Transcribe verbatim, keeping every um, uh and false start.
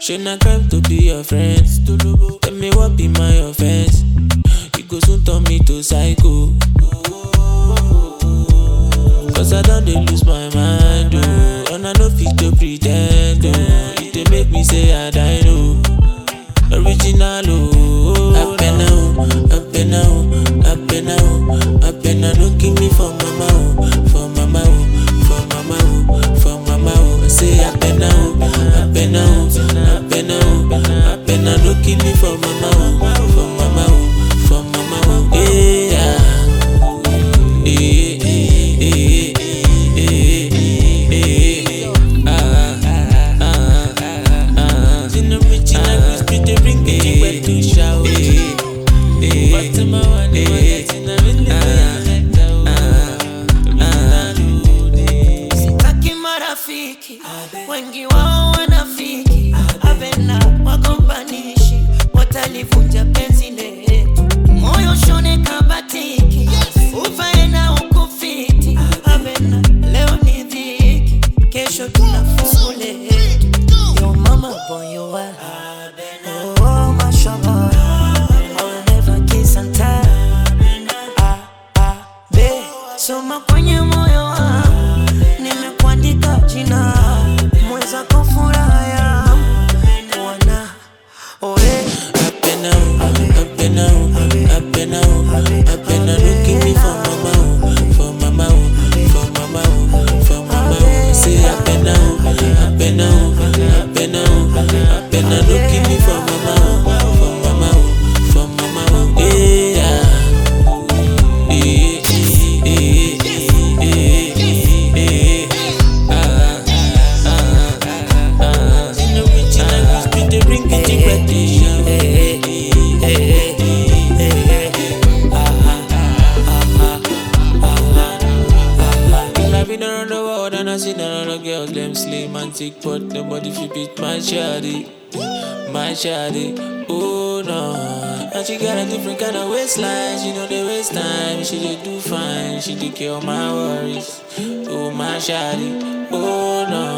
Shouldn't I crime to be your friends? Tell me what be my offense? You go soon turn me to psycho. Cause I don't dey lose my mind, oh. And I no fit to pretend, oh. It dey make me say I die, no. Original, oh. Up and now, up and now, up and now, up and now. Don't give me for mama, oh. For mama, oh. For mama, oh. For mama, oh. I say up and now, up and now, up and now, up and now. Don't give me for mama, oh. For mama, oh. For mama, oh. Yeah. Yeah. Wengi wao wanafiki, abena wagombanishi, watalivunja penzi letu, moyo shone kabatiki, ufae na ukufiti, abena leo ni dhiki, kesho tunafungu letu. Yo mama boy you are, oh mashallah, I will never kiss and tell. Ah ah be, soma kwenye moyo wangu, nimekuandika jina. Mweza kufuraya mwana oe. Up and now, up and now, up and now, up and now. Don't give me for mama, for mama, for mama, for mama. Say up and now, up and now, up and now, up and now. Don't give me for mama, for mama, for mama. Yeah, yeah, yeah, yeah, yeah. Ah, ah, ah. In the original, we dey bring it to graduation. I've been around the world and I seen a lot of girls, them slim and thick, but nobody fit beat my shawty, my shawty. Oh no, and she got a different kind of waistline. She know the waste time, she dey do fine, she take care of my worries. Oh my shawty, oh no.